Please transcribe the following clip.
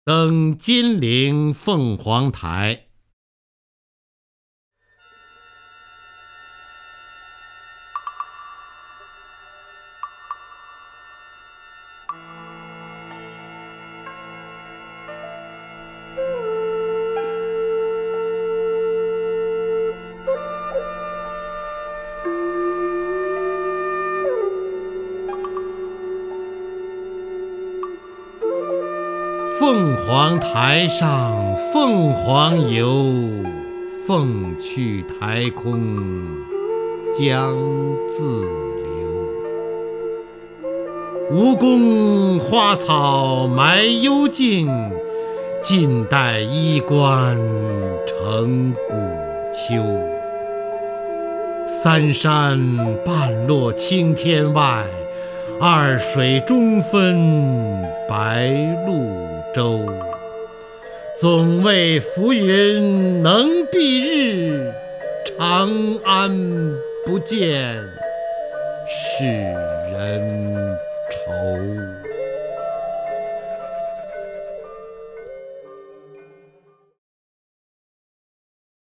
登金陵凤凰台。凤凰台上凤凰游，凤去台空江自流。吴宫花草埋幽径，晋代衣冠成古丘。三山半落青天外，二水中分白鹭洲。总为浮云能蔽日，长安不见使人愁。